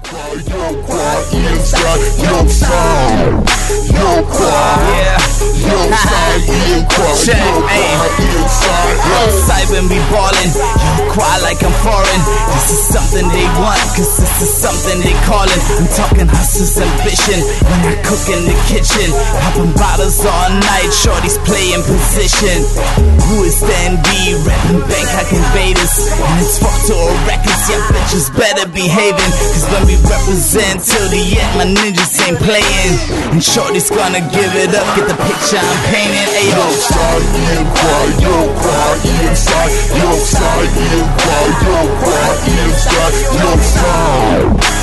Outside when we ballin', you cry like I'm foreign. This is something they want, cause this is something they callin'. I'm talking hustler's ambition when I cook in the kitchen. Poppin' bottles all night, shorties playing position. Who is the NB? Rapping Bangkok invaders. And it's fuck to all records, yeah bitches better behaving. Cause when we represent till the end, my ninjas ain't playing. And shorty's gonna give it up, get the picture I'm painting. Ayo. Outside, inside, inside, outside, inside, outside, inside, outside.